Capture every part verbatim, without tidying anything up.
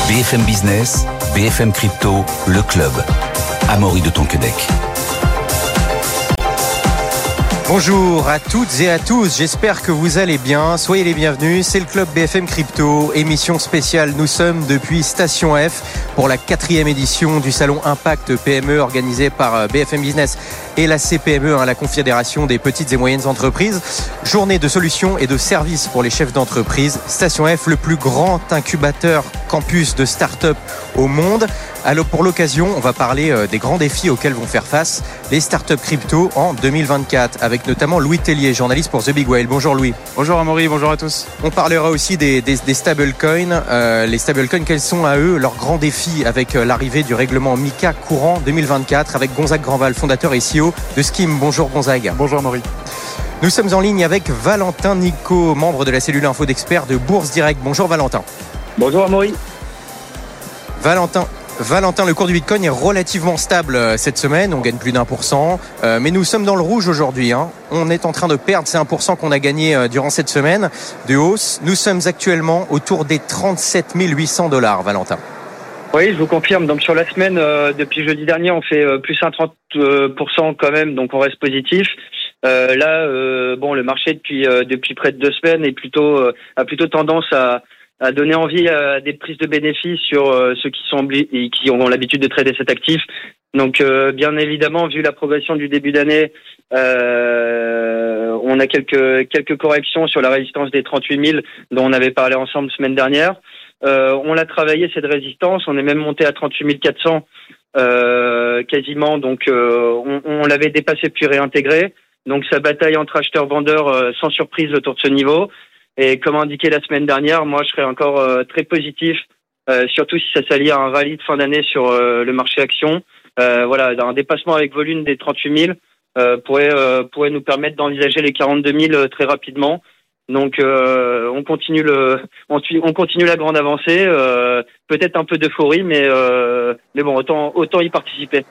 B F M Business, B F M Crypto, le club. Amaury de Tonquédec. Bonjour à toutes et à tous, j'espère que vous allez bien, soyez les bienvenus, c'est le club B F M Crypto, émission spéciale, nous sommes depuis Station F pour la quatrième édition du salon Impact P M E organisé par B F M Business et la C P M E, la Confédération des petites et moyennes entreprises. Journée de solutions et de services pour les chefs d'entreprise. Station F, le plus grand incubateur campus de start-up au monde. Alors pour l'occasion, on va parler des grands défis auxquels vont faire face les startups crypto en deux mille vingt-quatre, avec notamment Louis Tellier, journaliste pour The Big Whale. Bonjour Louis. Bonjour Amaury, bonjour à tous. On parlera aussi des, des, des stablecoins. Euh, les stablecoins, quels sont à eux leurs grands défis avec l'arrivée du règlement MiCA courant deux mille vingt-quatre, avec Gonzague Grandval, fondateur et C E O de Scheme. Bonjour Gonzague. Bonjour Amaury. Nous sommes en ligne avec Valentin Nico, membre de la cellule info d'experts de Bourse Direct. Bonjour Valentin. Bonjour Amaury. Valentin. Valentin, le cours du Bitcoin est relativement stable cette semaine, on gagne plus d'un pour cent, euh, mais nous sommes dans le rouge aujourd'hui. Hein. On est en train de perdre ces un pour cent qu'on a gagné durant cette semaine de hausse. Nous sommes actuellement autour des trente-sept mille huit cents dollars, Valentin. Oui, je vous confirme. Donc sur la semaine, euh, depuis jeudi dernier, on fait euh, plus un trente pour cent quand même, donc on reste positif. Euh, là, euh, bon, le marché depuis euh, depuis près de deux semaines est plutôt euh, a plutôt tendance à à donner envie à des prises de bénéfices sur euh, ceux qui sont obli- qui ont l'habitude de trader cet actif. Donc, euh, bien évidemment, vu la progression du début d'année, euh, on a quelques quelques corrections sur la résistance des trente-huit mille dont on avait parlé ensemble semaine dernière. Euh, on l'a travaillé cette résistance, on est même monté à trente-huit mille quatre cents euh, quasiment. Donc, euh, on, on l'avait dépassé puis réintégré. Donc, sa bataille entre acheteurs-vendeurs euh, sans surprise autour de ce niveau. Et comme indiqué la semaine dernière, moi je serais encore euh, très positif, euh, surtout si ça s'allie à un rallye de fin d'année sur euh, le marché action. Euh, voilà, un dépassement avec volume des trente-huit mille euh, pourrait euh, pourrait nous permettre d'envisager les quarante-deux mille euh, très rapidement. Donc euh, on continue le on, on continue la grande avancée, euh, peut-être un peu d'euphorie, mais euh, mais bon autant autant y participer.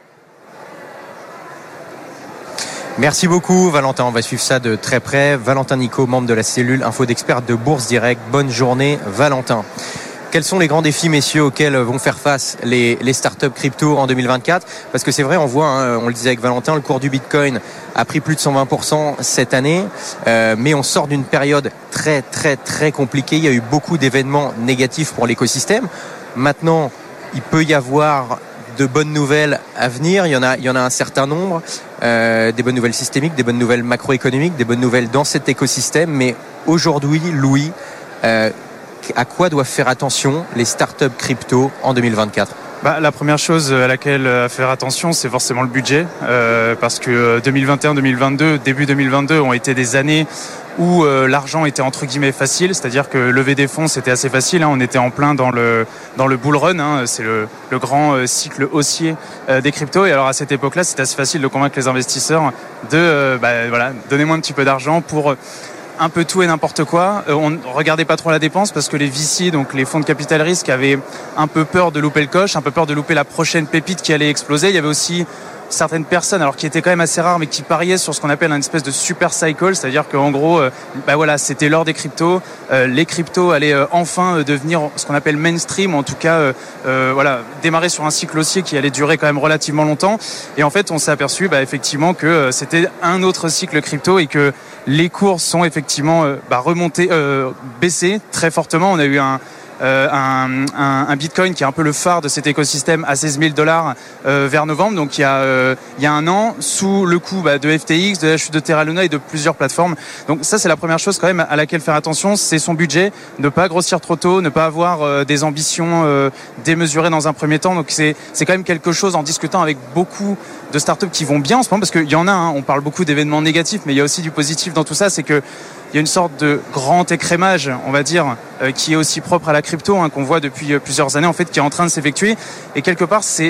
Merci beaucoup Valentin, on va suivre ça de très près. Valentin Nico, membre de la cellule info d'experts de Bourse Direct. Bonne journée Valentin. Quels sont les grands défis, messieurs, auxquels vont faire face les, les startups crypto en deux mille vingt-quatre? Parce que c'est vrai, on voit, hein, on le disait avec Valentin, le cours du Bitcoin a pris plus de cent vingt pour cent cette année, euh, mais on sort d'une période très très très compliquée. Il y a eu beaucoup d'événements négatifs pour l'écosystème. Maintenant, il peut y avoir de bonnes nouvelles à venir, il y en a, il y en a un certain nombre, euh, des bonnes nouvelles systémiques, des bonnes nouvelles macroéconomiques, des bonnes nouvelles dans cet écosystème. Mais aujourd'hui, Louis, euh, à quoi doivent faire attention les startups crypto en deux mille vingt-quatre ? Bah, la première chose à laquelle à faire attention, c'est forcément le budget, euh, parce que deux mille vingt et un, deux mille vingt-deux, début deux mille vingt-deux ont été des années où euh, l'argent était entre guillemets facile, c'est-à-dire que lever des fonds c'était assez facile, hein, on était en plein dans le dans le bull run, hein, c'est le, le grand euh, cycle haussier euh, des cryptos, et alors à cette époque-là c'était assez facile de convaincre les investisseurs de euh, bah, voilà, donnez-moi un petit peu d'argent pour un peu tout et n'importe quoi. Euh, on ne regardait pas trop la dépense parce que les V C, donc les fonds de capital risque, avaient un peu peur de louper le coche, un peu peur de louper la prochaine pépite qui allait exploser. Il y avait aussi certaines personnes, alors qui étaient quand même assez rares, mais qui pariaient sur ce qu'on appelle une espèce de super cycle, c'est-à-dire qu'en gros, euh, bah voilà, c'était l'heure des cryptos. Euh, les cryptos allaient euh, enfin euh, devenir ce qu'on appelle mainstream, en tout cas, euh, euh, voilà, démarrer sur un cycle haussier qui allait durer quand même relativement longtemps. Et en fait, on s'est aperçu, bah, effectivement, que euh, c'était un autre cycle crypto et que les cours sont effectivement euh, bah, remontés, euh, baissés très fortement. On a eu un Euh, un, un, un Bitcoin qui est un peu le phare de cet écosystème à seize mille dollars euh, vers novembre, donc il y a euh, il y a un an, sous le coup bah, de F T X, de la chute de Terra Luna et de plusieurs plateformes. Donc ça c'est la première chose quand même à laquelle faire attention, c'est son budget, ne pas grossir trop tôt, ne pas avoir euh, des ambitions euh, démesurées dans un premier temps. Donc c'est c'est quand même quelque chose, en discutant avec beaucoup de startups qui vont bien en ce moment, parce qu'il y en a, hein, on parle beaucoup d'événements négatifs, mais il y a aussi du positif dans tout ça, c'est que il y a une sorte de grand écrémage, on va dire, euh, qui est aussi propre à la crypto, hein, qu'on voit depuis euh, plusieurs années, en fait, qui est en train de s'effectuer. Et quelque part, c'est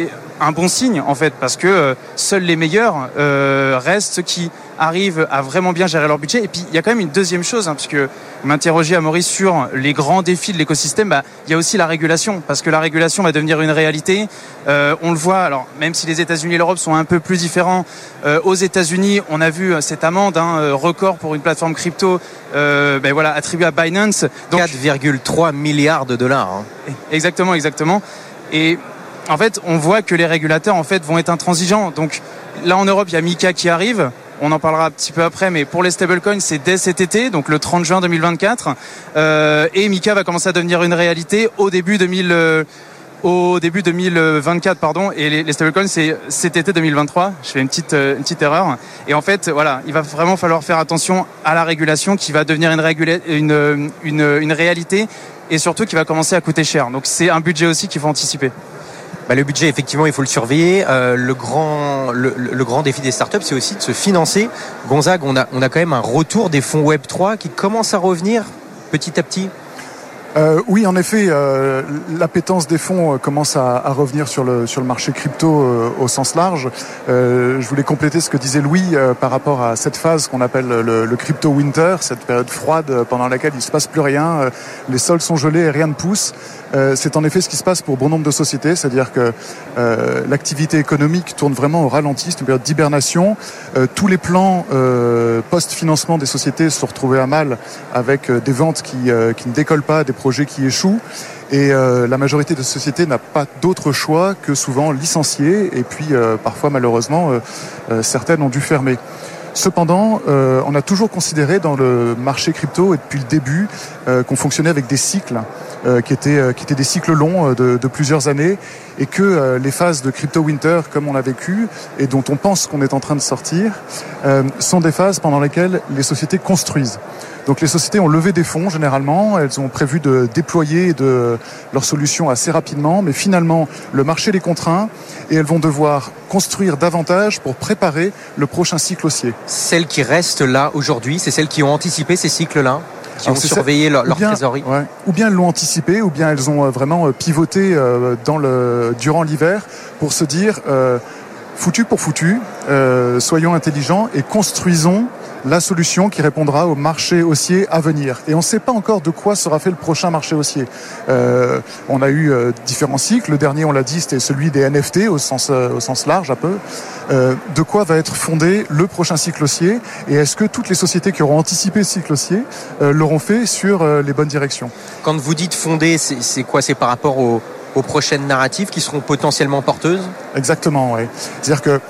un bon signe en fait, parce que euh, seuls les meilleurs euh, restent ceux qui arrivent à vraiment bien gérer leur budget. Et puis il y a quand même une deuxième chose, hein, parce que vous m'interrogez, Amaury, sur les grands défis de l'écosystème. Bah, il y a aussi la régulation, parce que la régulation va devenir une réalité. Euh, on le voit, alors même si les États-Unis et l'Europe sont un peu plus différents, euh, aux États-Unis, on a vu cette amende hein, record pour une plateforme crypto, euh, ben voilà, attribuée à Binance. Donc quatre virgule trois milliards de dollars. Hein. Exactement, exactement. Et en fait, on voit que les régulateurs en fait vont être intransigeants. Donc là, en Europe, il y a MiCA qui arrive. On en parlera un petit peu après, mais pour les stablecoins, c'est dès cet été, donc le trente juin deux mille vingt-quatre. Euh, et MiCA va commencer à devenir une réalité au début deux mille, euh, au début deux mille vingt-quatre, pardon. Et les, les stablecoins, c'est cet été deux mille vingt-trois. Je fais une petite, euh, une petite erreur. Et en fait, voilà, il va vraiment falloir faire attention à la régulation qui va devenir une, régula- une, une, une réalité et surtout qui va commencer à coûter cher. Donc c'est un budget aussi qu'il faut anticiper. Bah, le budget, effectivement, il faut le surveiller. Euh, le grand, le, le grand défi des startups, c'est aussi de se financer. Gonzague, on a, on a quand même un retour des fonds Web trois qui commencent à revenir petit à petit. Euh, oui, en effet, euh, l'appétence des fonds commence à, à revenir sur le sur le marché crypto euh, au sens large. Euh, je voulais compléter ce que disait Louis euh, par rapport à cette phase qu'on appelle le, le crypto winter, cette période froide pendant laquelle il se passe plus rien, euh, les sols sont gelés et rien ne pousse. Euh, c'est en effet ce qui se passe pour bon nombre de sociétés, c'est-à-dire que euh, l'activité économique tourne vraiment au ralenti, c'est une période d'hibernation. Euh, tous les plans euh, post-financement des sociétés se sont retrouvés à mal avec euh, des ventes qui, euh, qui ne décollent pas, des projets qui échouent. Et euh, la majorité des sociétés n'a pas d'autre choix que souvent licencier. Et puis euh, parfois, malheureusement, euh, euh, certaines ont dû fermer. Cependant, euh, on a toujours considéré dans le marché crypto et depuis le début euh, qu'on fonctionnait avec des cycles euh, qui étaient euh, qui étaient des cycles longs euh, de, de plusieurs années et que euh, les phases de crypto winter comme on l'a vécu et dont on pense qu'on est en train de sortir euh, sont des phases pendant lesquelles les sociétés construisent. Donc les sociétés ont levé des fonds généralement, elles ont prévu de déployer de leurs solutions assez rapidement, mais finalement le marché les contraint et elles vont devoir construire davantage pour préparer le prochain cycle haussier. Celles qui restent là aujourd'hui, c'est celles qui ont anticipé ces cycles-là, qui Alors ont surveillé leur, leur bien, trésorerie. Ouais. Ou bien elles l'ont anticipé, ou bien elles ont vraiment pivoté dans le, durant l'hiver pour se dire euh, foutu pour foutu, euh, soyons intelligents et construisons la solution qui répondra au marché haussier à venir. Et on ne sait pas encore de quoi sera fait le prochain marché haussier. Euh, on a eu euh, différents cycles. Le dernier, on l'a dit, c'était celui des N F T au sens, euh, au sens large un peu. Euh, de quoi va être fondé le prochain cycle haussier? Et est-ce que toutes les sociétés qui auront anticipé ce cycle haussier euh, l'auront fait sur euh, les bonnes directions? Quand vous dites fondé, c'est, c'est quoi? C'est par rapport au, aux prochaines narratives qui seront potentiellement porteuses? Exactement, oui. C'est-à-dire que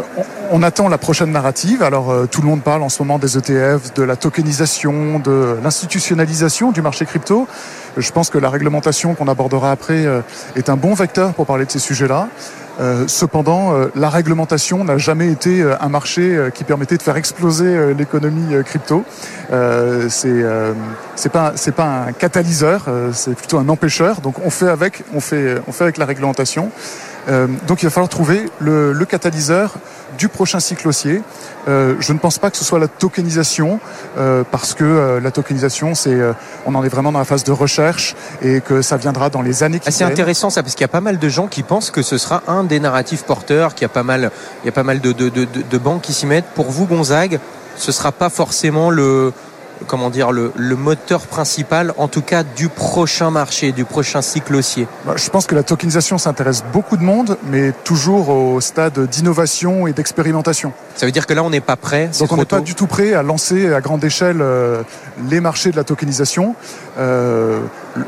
on attend la prochaine narrative. Alors euh, tout le monde parle en ce moment des E T F, de la tokenisation, de l'institutionnalisation du marché crypto. Je pense que la réglementation qu'on abordera après euh, est un bon vecteur pour parler de ces sujets-là. Euh, cependant, euh, la réglementation n'a jamais été euh, un marché euh, qui permettait de faire exploser euh, l'économie euh, crypto. Euh, c'est euh, c'est pas c'est pas un catalyseur, euh, c'est plutôt un empêcheur. Donc on fait avec, on fait on fait avec la réglementation. Euh, donc il va falloir trouver le, le catalyseur du prochain cycle haussier. Euh, je ne pense pas que ce soit la tokenisation, euh, parce que euh, la tokenisation, c'est, euh, on en est vraiment dans la phase de recherche et que ça viendra dans les années qui ah, c'est viennent. C'est intéressant ça, parce qu'il y a pas mal de gens qui pensent que ce sera un des narratifs porteurs, qu'il y a pas mal, il y a pas mal de, de, de, de banques qui s'y mettent. Pour vous, Gonzague, ce sera pas forcément le... comment dire, le, le moteur principal, en tout cas, du prochain marché, du prochain cycle haussier? Je pense que la tokenisation s'intéresse beaucoup de monde, mais toujours au stade d'innovation et d'expérimentation. Ça veut dire que là, on n'est pas prêt? Donc on n'est pas du tout prêt à lancer à grande échelle euh, les marchés de la tokenisation. Euh,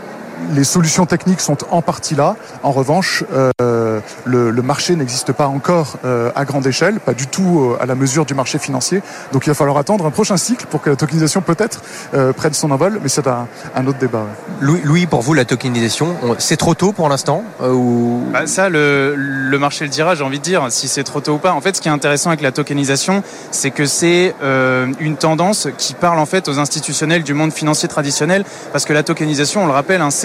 les solutions techniques sont en partie là. En revanche, euh, le, le marché n'existe pas encore euh, à grande échelle, pas du tout euh, à la mesure du marché financier. Donc il va falloir attendre un prochain cycle pour que la tokenisation peut-être euh, prenne son envol, mais c'est un, un autre débat. Ouais. Louis, Louis, pour vous, la tokenisation, c'est trop tôt pour l'instant euh, ou... bah ça, le, le marché le dira, j'ai envie de dire, si c'est trop tôt ou pas. En fait, ce qui est intéressant avec la tokenisation, c'est que c'est euh, une tendance qui parle en fait aux institutionnels du monde financier traditionnel, parce que la tokenisation, on le rappelle, hein, c'est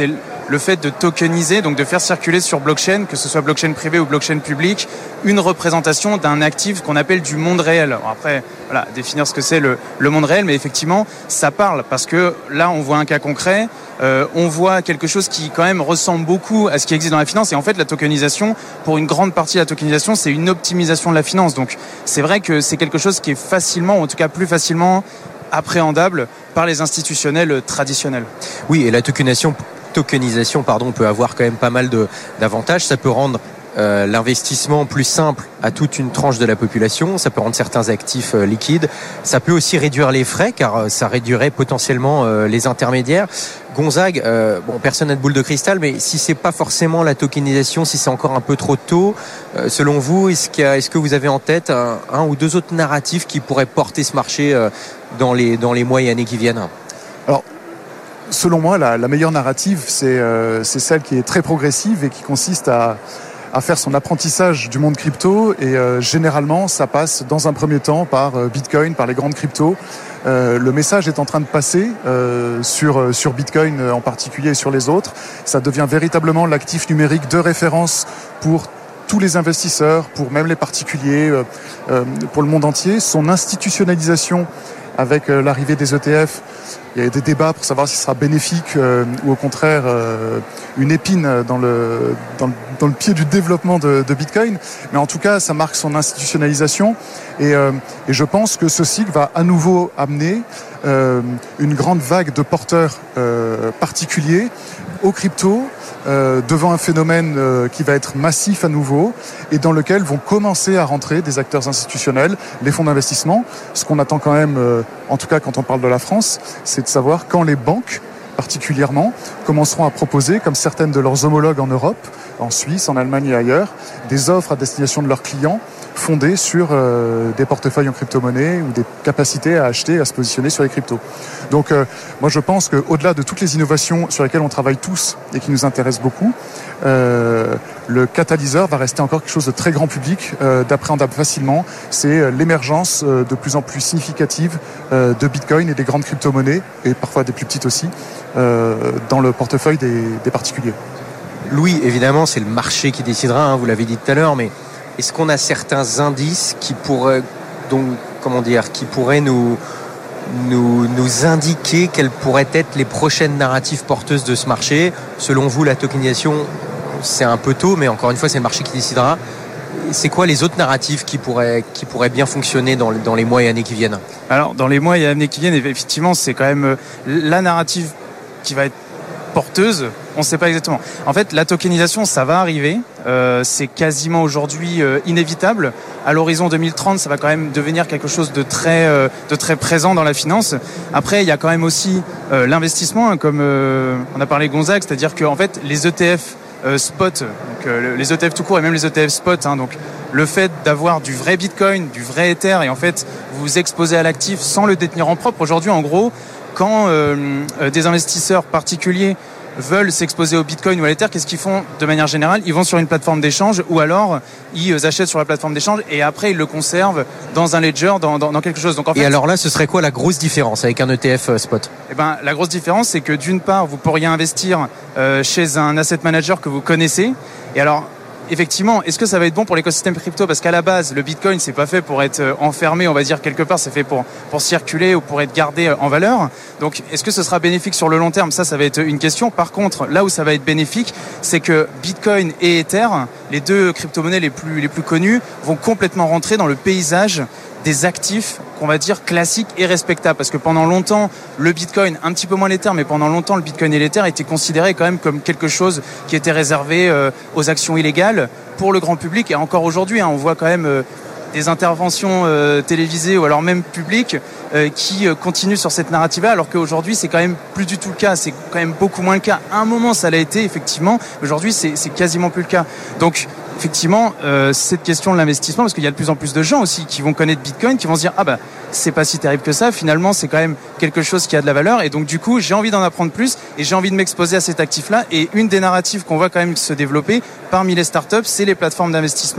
c'est le fait de tokeniser, donc de faire circuler sur blockchain, que ce soit blockchain privée ou blockchain publique, une représentation d'un actif qu'on appelle du monde réel. Alors après, voilà, définir ce que c'est le, le monde réel, mais effectivement, ça parle parce que là, on voit un cas concret, euh, on voit quelque chose qui quand même ressemble beaucoup à ce qui existe dans la finance. Et en fait, la tokenisation, pour une grande partie de la tokenisation, c'est une optimisation de la finance. Donc, c'est vrai que c'est quelque chose qui est facilement, ou en tout cas plus facilement, appréhendable par les institutionnels traditionnels. Oui, et la tokenisation tokenisation pardon, peut avoir quand même pas mal de, d'avantages. Ça peut rendre euh, l'investissement plus simple à toute une tranche de la population. Ça peut rendre certains actifs euh, liquides. Ça peut aussi réduire les frais, car euh, ça réduirait potentiellement euh, les intermédiaires. Gonzague, euh, bon, personne n'a de boule de cristal, mais si c'est pas forcément la tokenisation, si c'est encore un peu trop tôt, euh, selon vous, est-ce, qu'il y a, est-ce que vous avez en tête un, un ou deux autres narratifs qui pourraient porter ce marché euh, dans les dans les mois et années qui viennent? Alors, selon moi, la, la meilleure narrative, c'est, euh, c'est celle qui est très progressive et qui consiste à, à faire son apprentissage du monde crypto. Et euh, généralement, ça passe dans un premier temps par euh, Bitcoin, par les grandes cryptos. Euh, le message est en train de passer euh, sur, sur Bitcoin en particulier et sur les autres. Ça devient véritablement l'actif numérique de référence pour tous les investisseurs, pour même les particuliers, euh, euh, pour le monde entier. Son institutionnalisation avec euh, l'arrivée des E T F, il y a des débats pour savoir si ce sera bénéfique euh, ou au contraire euh, une épine dans le, dans le, dans le pied du développement de, de Bitcoin. Mais en tout cas, ça marque son institutionnalisation. Et, euh, et je pense que ce cycle va à nouveau amener euh, une grande vague de porteurs euh, particuliers aux cryptos, euh, devant un phénomène euh, qui va être massif à nouveau et dans lequel vont commencer à rentrer des acteurs institutionnels, les fonds d'investissement. Ce qu'on attend quand même, euh, en tout cas quand on parle de la France, c'est de savoir quand les banques, particulièrement, commenceront à proposer, comme certaines de leurs homologues en Europe, en Suisse, en Allemagne et ailleurs, des offres à destination de leurs clients fondées sur euh, des portefeuilles en crypto-monnaie ou des capacités à acheter et à se positionner sur les cryptos. Donc euh, moi je pense qu'au-delà de toutes les innovations sur lesquelles on travaille tous et qui nous intéressent beaucoup, euh, le catalyseur va rester encore quelque chose de très grand public, euh, d'appréhendable facilement. C'est l'émergence euh, de plus en plus significative euh, de Bitcoin et des grandes crypto-monnaies, et parfois des plus petites aussi, euh, dans le portefeuille des, des particuliers. Louis, évidemment, c'est le marché qui décidera, hein, vous l'avez dit tout à l'heure, mais est-ce qu'on a certains indices qui pourraient, donc, comment dire, qui pourraient nous, nous, nous indiquer quelles pourraient être les prochaines narratives porteuses de ce marché? Selon vous, la tokenisation, c'est un peu tôt, mais encore une fois, c'est le marché qui décidera. C'est quoi les autres narratifs qui pourraient, qui pourraient bien fonctionner dans, dans les mois et années qui viennent? Alors, dans les mois et années qui viennent, effectivement, c'est quand même la narrative qui va être porteuse, on ne sait pas exactement. En fait, la tokenisation, ça va arriver. Euh, c'est quasiment aujourd'hui euh, inévitable. À l'horizon deux mille trente, ça va quand même devenir quelque chose de très, euh, de très présent dans la finance. Après, il y a quand même aussi euh, l'investissement, hein, comme euh, on a parlé Gonzague, c'est-à-dire que en fait, les E T F euh, spot, donc, euh, les E T F tout court et même les E T F spot, hein, donc le fait d'avoir du vrai Bitcoin, du vrai Ether, et en fait, vous vous exposez à l'actif sans le détenir en propre. Aujourd'hui, en gros, quand euh, des investisseurs particuliers veulent s'exposer au Bitcoin ou à l'Ether, qu'est-ce qu'ils font de manière générale? Ils vont sur une plateforme d'échange ou alors ils achètent sur la plateforme d'échange et après ils le conservent dans un ledger, dans, dans, dans quelque chose. Donc, en fait, et alors là, ce serait quoi la grosse différence avec un E T F spot? Eh ben, la grosse différence, c'est que d'une part, vous pourriez investir euh, chez un asset manager que vous connaissez. Et alors, effectivement, est-ce que ça va être bon pour l'écosystème crypto? Parce qu'à la base, le Bitcoin, c'est pas fait pour être enfermé, on va dire, quelque part. C'est fait pour, pour circuler ou pour être gardé en valeur. Donc, est-ce que ce sera bénéfique sur le long terme? Ça, ça va être une question. Par contre, là où ça va être bénéfique, c'est que Bitcoin et Ether, les deux crypto-monnaies les plus, les plus connues, vont complètement rentrer dans le paysage des actifs qu'on va dire classiques et respectables. Parce que pendant longtemps, le Bitcoin, un petit peu moins l'Ether, mais pendant longtemps, le Bitcoin et l'Ether étaient considérés quand même comme quelque chose qui était réservé euh, aux actions illégales pour le grand public. Et encore aujourd'hui, hein, on voit quand même euh, des interventions euh, télévisées ou alors même publiques euh, qui euh, continuent sur cette narrative-là, alors qu'aujourd'hui, c'est quand même plus du tout le cas. C'est quand même beaucoup moins le cas. À un moment, ça l'a été, effectivement. Aujourd'hui, c'est, c'est quasiment plus le cas. Donc, effectivement, euh, cette question de l'investissement, parce qu'il y a de plus en plus de gens aussi qui vont connaître Bitcoin, qui vont se dire « Ah bah, c'est pas si terrible que ça, finalement, c'est quand même quelque chose qui a de la valeur. » Et donc, du coup, j'ai envie d'en apprendre plus et j'ai envie de m'exposer à cet actif-là. Et une des narratives qu'on voit quand même se développer parmi les startups, c'est les plateformes d'investissement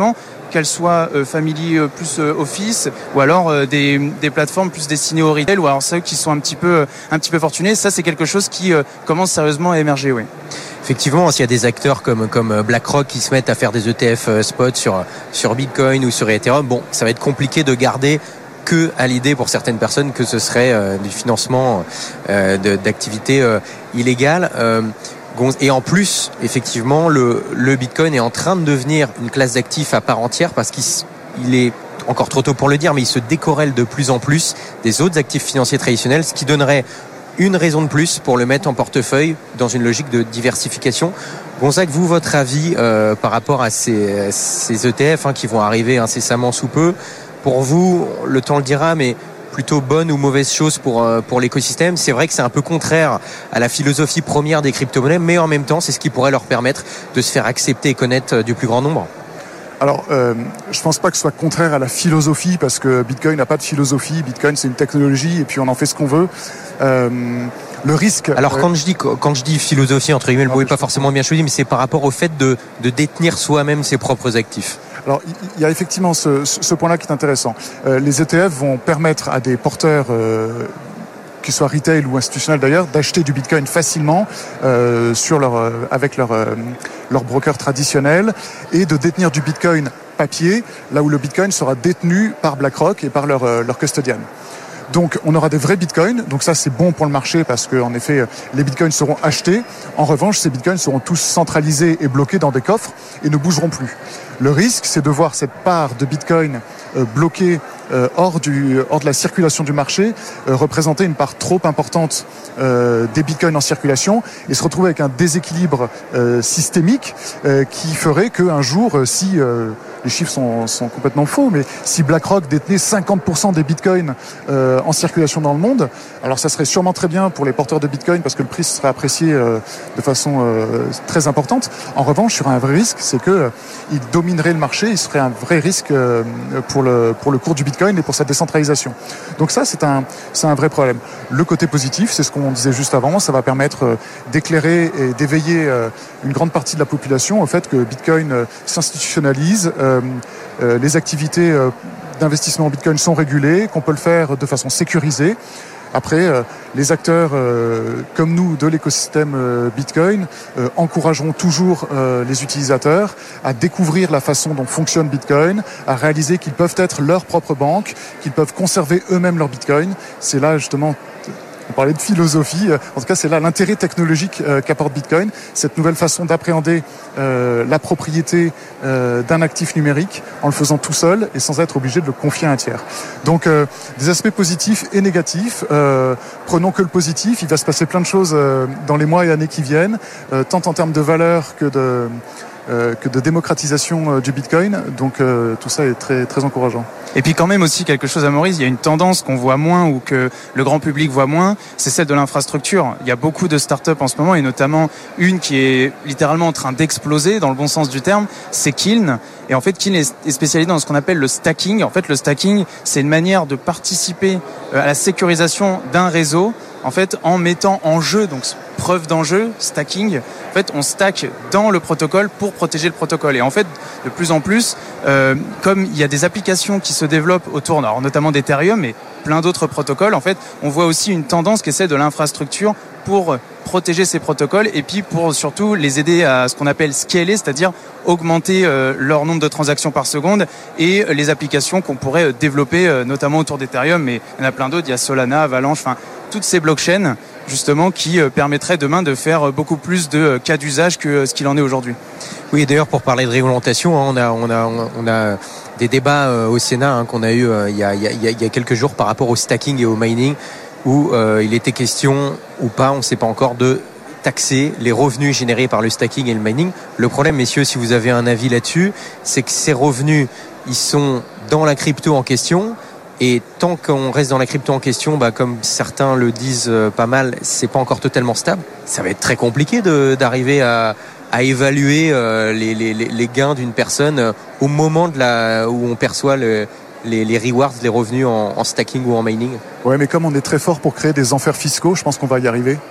qu'elles soient euh, family euh, plus euh, office, ou alors euh, des, des plateformes plus destinées au retail, ou alors ceux qui sont un petit peu, euh, un petit peu fortunés. Ça, c'est quelque chose qui euh, commence sérieusement à émerger, oui. Effectivement, s'il y a des acteurs comme, comme BlackRock qui se mettent à faire des E T F spot sur, sur Bitcoin ou sur Ethereum, bon, ça va être compliqué de garder que à l'idée pour certaines personnes que ce serait euh, du financement euh, de, d'activités euh, illégales. Euh, et en plus, effectivement, le, le Bitcoin est en train de devenir une classe d'actifs à part entière parce qu'il il est encore trop tôt pour le dire, mais il se décorrèle de plus en plus des autres actifs financiers traditionnels, ce qui donnerait une raison de plus pour le mettre en portefeuille dans une logique de diversification. Gonzague, vous, votre avis euh, par rapport à ces, ces E T F hein, qui vont arriver incessamment sous peu, pour vous, le temps le dira, mais plutôt bonne ou mauvaise chose pour, euh, pour l'écosystème? C'est vrai que c'est un peu contraire à la philosophie première des crypto-monnaies, mais en même temps, c'est ce qui pourrait leur permettre de se faire accepter et connaître du plus grand nombre. Alors, euh, je pense pas que ce soit contraire à la philosophie, parce que Bitcoin n'a pas de philosophie. Bitcoin, c'est une technologie, et puis on en fait ce qu'on veut. Euh, le risque. Alors, quand je dis quand je dis philosophie entre guillemets, le mot n'est pas forcément bien choisi, mais c'est par rapport au fait de, de détenir soi-même ses propres actifs. Alors, il y a effectivement ce, ce point-là qui est intéressant. Euh, les E T F vont permettre à des porteurs euh, qu'ils soient retail ou institutionnels d'ailleurs, d'acheter du Bitcoin facilement euh, sur leur, euh, avec leur, euh, leur broker traditionnel et de détenir du Bitcoin papier, là où le Bitcoin sera détenu par BlackRock et par leur, euh, leur custodian. Donc on aura des vrais bitcoins, donc ça c'est bon pour le marché parce que en effet les bitcoins seront achetés. En revanche, ces bitcoins seront tous centralisés et bloqués dans des coffres et ne bougeront plus. Le risque, c'est de voir cette part de bitcoin euh, bloquée euh, hors du hors de la circulation du marché euh, représenter une part trop importante euh, des bitcoins en circulation et se retrouver avec un déséquilibre euh, systémique euh, qui ferait qu'un jour, euh, si euh, les chiffres sont, sont complètement faux, mais si BlackRock détenait cinquante pour cent des bitcoins euh, en circulation dans le monde, alors ça serait sûrement très bien pour les porteurs de bitcoin parce que le prix serait apprécié euh, de façon euh, très importante. En revanche, sur un vrai risque, c'est que euh, il dominerait le marché, il serait un vrai risque euh, pour le pour le cours du bitcoin et pour sa décentralisation. Donc ça, c'est un c'est un vrai problème. Le côté positif, c'est ce qu'on disait juste avant, ça va permettre euh, d'éclairer et d'éveiller euh, une grande partie de la population au fait que Bitcoin euh, s'institutionnalise. Euh, euh, les activités euh, d'investissement en Bitcoin sont régulées, qu'on peut le faire de façon sécurisée. Après, euh, les acteurs euh, comme nous de l'écosystème euh, Bitcoin euh, encourageront toujours euh, les utilisateurs à découvrir la façon dont fonctionne Bitcoin, à réaliser qu'ils peuvent être leur propre banque, qu'ils peuvent conserver eux-mêmes leur Bitcoin. C'est là justement... On parlait de philosophie, en tout cas c'est là l'intérêt technologique euh, qu'apporte Bitcoin, cette nouvelle façon d'appréhender euh, la propriété euh, d'un actif numérique en le faisant tout seul et sans être obligé de le confier à un tiers. Donc euh, des aspects positifs et négatifs, euh, prenons que le positif, il va se passer plein de choses euh, dans les mois et années qui viennent, euh, tant en termes de valeur que de... Euh, que de démocratisation euh, du Bitcoin, donc euh, tout ça est très très encourageant. Et puis quand même aussi quelque chose à Maurice, il y a une tendance qu'on voit moins ou que le grand public voit moins, c'est celle de l'infrastructure. Il y a beaucoup de startups en ce moment et notamment une qui est littéralement en train d'exploser dans le bon sens du terme, c'est Kiln. Et en fait, Kiln est spécialisé dans ce qu'on appelle le stacking. En fait, le stacking, c'est une manière de participer à la sécurisation d'un réseau, en fait, en mettant en jeu, donc preuve d'enjeu, stacking. En fait, on stack dans le protocole pour protéger le protocole. Et en fait, de plus en plus, euh, comme il y a des applications qui se développent autour, alors notamment d'Ethereum et plein d'autres protocoles, en fait, on voit aussi une tendance qui est celle de l'infrastructure pour protéger ces protocoles et puis pour surtout les aider à ce qu'on appelle scaler, c'est-à-dire augmenter euh, leur nombre de transactions par seconde et les applications qu'on pourrait développer, euh, notamment autour d'Ethereum, mais il y en a plein d'autres, il y a Solana, Avalanche, enfin toutes ces blockchains justement qui euh, permettraient demain de faire beaucoup plus de euh, cas d'usage que euh, ce qu'il en est aujourd'hui. Oui, et d'ailleurs pour parler de réglementation, hein, on a on a on a des débats euh, au Sénat hein, qu'on a eu euh, il y a il y a il y a quelques jours par rapport au stacking et au mining où euh, il était question ou pas, on ne sait pas encore, de taxer les revenus générés par le stacking et le mining. Le problème, messieurs, si vous avez un avis là-dessus, c'est que ces revenus, ils sont dans la crypto en question. Et tant qu'on reste dans la crypto en question, bah, comme certains le disent euh, pas mal, c'est pas encore totalement stable. Ça va être très compliqué de, d'arriver à, à évaluer euh, les, les, les gains d'une personne euh, au moment de la, où on perçoit le, les, les rewards, les revenus en, en stacking ou en mining. Ouais, mais comme on est très fort pour créer des enfers fiscaux, je pense qu'on va y arriver.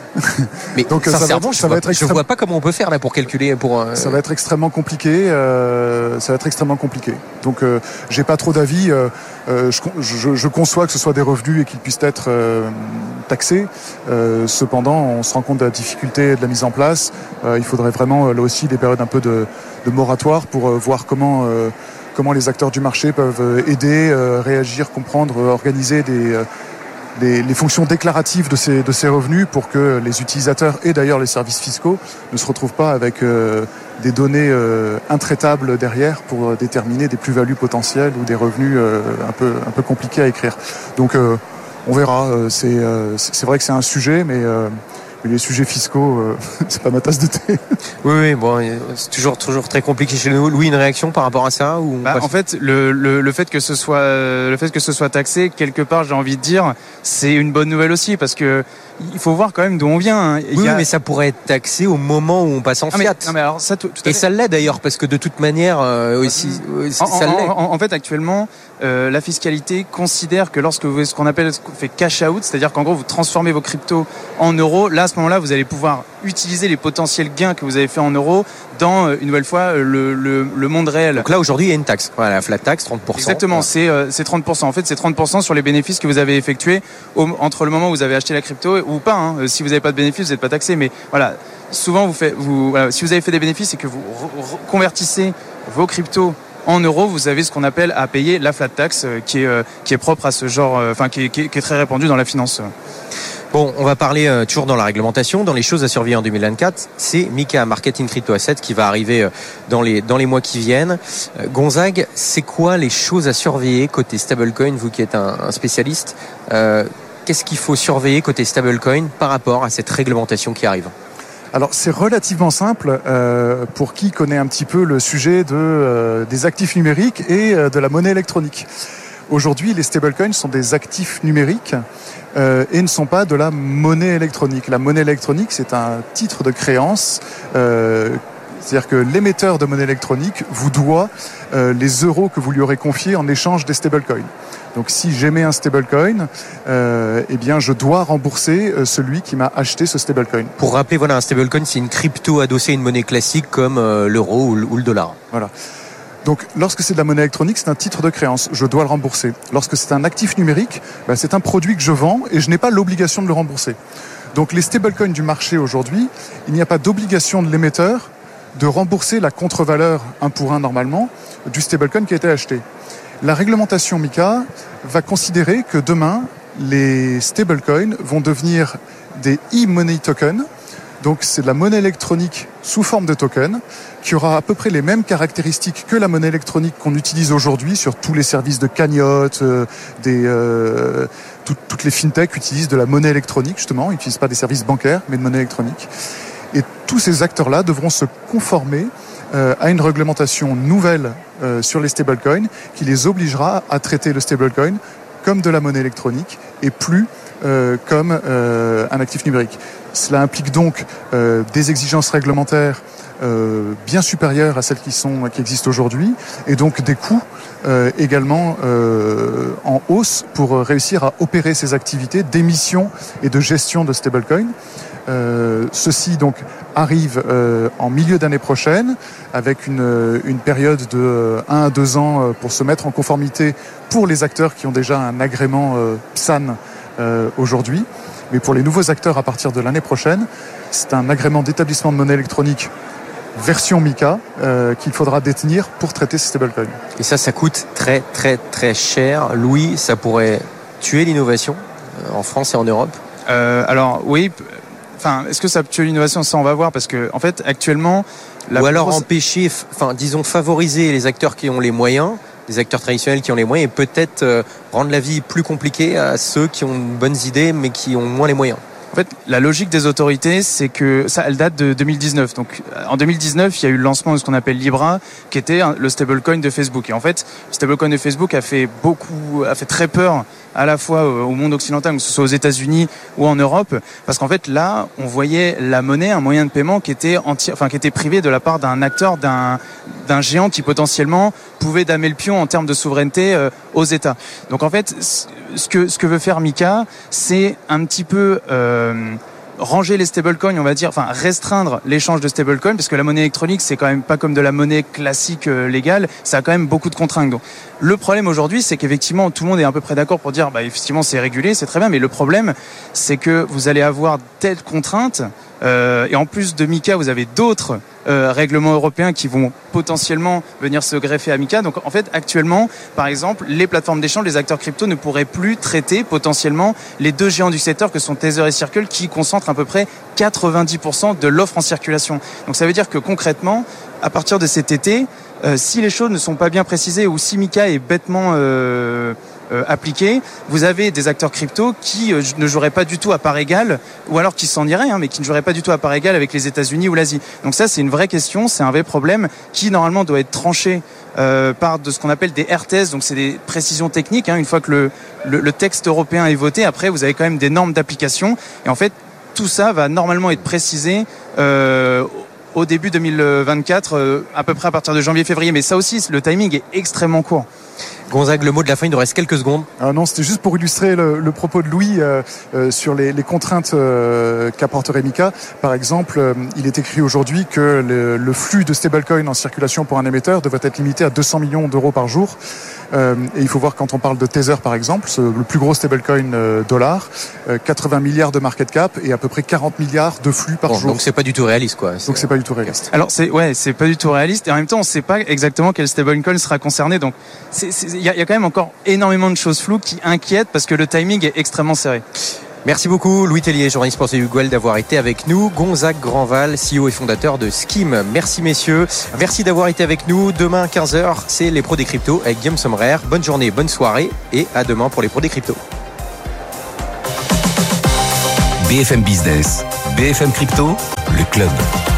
Mais donc sincèrement, ça va être, ça va être je, extrême... je vois pas comment on peut faire là pour calculer. Pour euh... Ça va être extrêmement compliqué. Euh, ça va être extrêmement compliqué. Donc, euh, j'ai pas trop d'avis. Euh, euh, je, je, je conçois que ce soit des revenus et qu'ils puissent être euh, taxés. Euh, cependant, on se rend compte de la difficulté de la mise en place. Euh, il faudrait vraiment là aussi des périodes un peu de, de moratoire pour euh, voir comment. Euh, comment les acteurs du marché peuvent aider, euh, réagir, comprendre, organiser des, euh, les, les fonctions déclaratives de ces, de ces revenus pour que les utilisateurs et d'ailleurs les services fiscaux ne se retrouvent pas avec euh, des données euh, intraitables derrière pour déterminer des plus-values potentielles ou des revenus euh, un peu, un peu compliqués à écrire. Donc euh, on verra, c'est, euh, c'est vrai que c'est un sujet, mais... Euh, Mais les sujets fiscaux, euh, c'est pas ma tasse de thé. Oui, oui, bon, c'est toujours, toujours très compliqué chez nous. Louis, une réaction par rapport à ça ou bah, en fait, le, le, le fait que ce soit, le fait que ce soit taxé, quelque part, j'ai envie de dire, c'est une bonne nouvelle aussi, parce que il faut voir quand même d'où on vient. Il oui, a... mais ça pourrait être taxé au moment où on passe en ah, fiat. Mais, non, mais alors, ça, tout, tout Et ça l'est d'ailleurs, parce que de toute manière, euh, aussi, en, ça en, l'est. En, en fait, actuellement, euh, la fiscalité considère que lorsque vous ce qu'on appelle ce qu'on fait cash out, c'est-à-dire qu'en gros, vous transformez vos cryptos en euros, là, à ce moment-là, vous allez pouvoir utiliser les potentiels gains que vous avez fait en euros dans, une nouvelle fois, le, le, le monde réel. Donc là, aujourd'hui, il y a une taxe. Voilà, la flat tax, trente pour cent. Exactement, voilà. c'est, euh, c'est trente pour cent. En fait, c'est trente pour cent sur les bénéfices que vous avez effectués au, entre le moment où vous avez acheté la crypto ou pas. Hein. Si vous n'avez pas de bénéfices, vous n'êtes pas taxé. Mais voilà, souvent, vous faites, vous, voilà, si vous avez fait des bénéfices et que vous re- re- convertissez vos cryptos en euros, vous avez ce qu'on appelle à payer la flat tax, euh, qui est euh, qui est propre à ce genre, enfin euh, qui, qui, qui est très répandu dans la finance. Bon, on va parler euh, toujours dans la réglementation, dans les choses à surveiller en deux mille vingt-quatre. C'est MiCA, Marketing Crypto Asset, qui va arriver euh, dans les dans les mois qui viennent. Euh, Gonzague, c'est quoi les choses à surveiller côté stablecoin, vous qui êtes un, un spécialiste euh, qu'est-ce qu'il faut surveiller côté stablecoin par rapport à cette réglementation qui arrive ? Alors c'est relativement simple euh, pour qui connaît un petit peu le sujet de, euh, des actifs numériques et euh, de la monnaie électronique. Aujourd'hui, les stablecoins sont des actifs numériques euh, et ne sont pas de la monnaie électronique. La monnaie électronique, c'est un titre de créance. Euh, c'est-à-dire que l'émetteur de monnaie électronique vous doit euh, les euros que vous lui aurez confiés en échange des stablecoins. Donc si j'émets un stablecoin, euh, eh bien je dois rembourser euh, celui qui m'a acheté ce stablecoin. Pour rappeler, voilà, un stablecoin, c'est une crypto adossée à une monnaie classique comme euh, l'euro ou le, ou le dollar. Voilà. Donc lorsque c'est de la monnaie électronique, c'est un titre de créance, je dois le rembourser. Lorsque c'est un actif numérique, ben, c'est un produit que je vends et je n'ai pas l'obligation de le rembourser. Donc les stablecoins du marché aujourd'hui, il n'y a pas d'obligation de l'émetteur de rembourser la contre-valeur un pour un normalement du stablecoin qui a été acheté. La réglementation MiCA va considérer que demain, les stablecoins vont devenir des e-money tokens. Donc c'est de la monnaie électronique sous forme de token qui aura à peu près les mêmes caractéristiques que la monnaie électronique qu'on utilise aujourd'hui sur tous les services de cagnotte, euh, des, euh, tout, toutes les fintechs utilisent de la monnaie électronique justement, ils n'utilisent pas des services bancaires mais de monnaie électronique. Et tous ces acteurs-là devront se conformer euh, à une réglementation nouvelle euh, sur les stablecoins qui les obligera à traiter le stablecoin comme de la monnaie électronique et plus euh, comme euh, un actif numérique. Cela implique donc euh, des exigences réglementaires euh, bien supérieures à celles qui sont qui existent aujourd'hui et donc des coûts euh, également euh, en hausse pour réussir à opérer ces activités d'émission et de gestion de stablecoins. Euh, ceci donc arrive euh, en milieu d'année prochaine avec une, une période de un à deux ans pour se mettre en conformité pour les acteurs qui ont déjà un agrément euh, P S A N euh, aujourd'hui. Mais pour les nouveaux acteurs à partir de l'année prochaine, c'est un agrément d'établissement de monnaie électronique version MiCA euh, qu'il faudra détenir pour traiter ces stablecoins. Et ça, ça coûte très très très cher. Louis, ça pourrait tuer l'innovation en France et en Europe ? euh, Alors oui, enfin, est-ce que ça tue l'innovation ? Ça, on va voir parce que en fait, actuellement, la ou alors grosse... empêcher, enfin, disons favoriser les acteurs qui ont les moyens. Les acteurs traditionnels qui ont les moyens et peut-être euh, rendre la vie plus compliquée à ceux qui ont de bonnes idées mais qui ont moins les moyens. En fait, la logique des autorités, c'est que ça, elle date de deux mille dix-neuf. Donc, en deux mille dix-neuf, il y a eu le lancement de ce qu'on appelle Libra, qui était le stablecoin de Facebook. Et en fait, le stablecoin de Facebook a fait beaucoup, a fait très peur à la fois au monde occidental, que ce soit aux États-Unis ou en Europe, parce qu'en fait, là, on voyait la monnaie, un moyen de paiement qui était entier, enfin, qui était privé de la part d'un acteur, d'un, d'un géant qui potentiellement pouvait damer le pion en termes de souveraineté euh, aux États. Donc, en fait, ce que ce que veut faire MiCA, c'est un petit peu euh, ranger les stablecoins, on va dire, enfin restreindre l'échange de stablecoins, parce que la monnaie électronique, c'est quand même pas comme de la monnaie classique euh, légale, ça a quand même beaucoup de contraintes. Donc, le problème aujourd'hui, c'est qu'effectivement, tout le monde est à peu près d'accord pour dire, bah effectivement, c'est régulé, c'est très bien, mais le problème, c'est que vous allez avoir telles contraintes, euh, et en plus de MiCA, vous avez d'autres euh, règlements européens qui vont potentiellement venir se greffer à MiCA. Donc, en fait, actuellement, par exemple, les plateformes d'échange, les acteurs crypto ne pourraient plus traiter potentiellement les deux géants du secteur que sont Tether et Circle, qui concentrent à peu près quatre-vingt-dix pour cent de l'offre en circulation. Donc, ça veut dire que concrètement, à partir de cet été, euh, si les choses ne sont pas bien précisées ou si MiCA est bêtement euh, euh, appliqué, vous avez des acteurs crypto qui euh, ne joueraient pas du tout à part égale, ou alors qui s'en iraient, hein, mais qui ne joueraient pas du tout à part égale avec les États-Unis ou l'Asie. Donc ça, c'est une vraie question, c'est un vrai problème qui normalement doit être tranché euh, par de ce qu'on appelle des R T S, donc c'est des précisions techniques. Hein, une fois que le, le, le texte européen est voté, après vous avez quand même des normes d'application, et en fait tout ça va normalement être précisé euh, au début deux mille vingt-quatre, euh, à peu près à partir de janvier-février. Mais ça aussi, le timing est extrêmement court. Gonzague, le mot de la fin, il nous reste quelques secondes. Ah non, c'était juste pour illustrer le, le propos de Louis euh, euh, sur les, les contraintes euh, qu'apporterait MiCA. Par exemple, euh, il est écrit aujourd'hui que le, le flux de stablecoin en circulation pour un émetteur devrait être limité à deux cents millions d'euros par jour. Euh, et il faut voir, quand on parle de Tether par exemple, ce, le plus gros stablecoin euh, dollar, euh, quatre-vingts milliards de market cap et à peu près quarante milliards de flux par bon, jour. Donc c'est pas du tout réaliste, quoi. Donc c'est pas du tout réaliste. Alors c'est ouais, c'est pas du tout réaliste, et en même temps on sait pas exactement quel stablecoin sera concerné. Donc il y a, y a quand même encore énormément de choses floues qui inquiètent parce que le timing est extrêmement serré. Merci beaucoup Louis Tellier, journaliste pour C W Gold, d'avoir été avec nous. Gonzague Grandval, C E O et fondateur de Scheme. Merci messieurs, merci d'avoir été avec nous. Demain quinze heures, c'est les pros des cryptos avec Guillaume Sommerer. Bonne journée, bonne soirée et à demain pour les pros des cryptos. B F M Business, B F M Crypto, le club.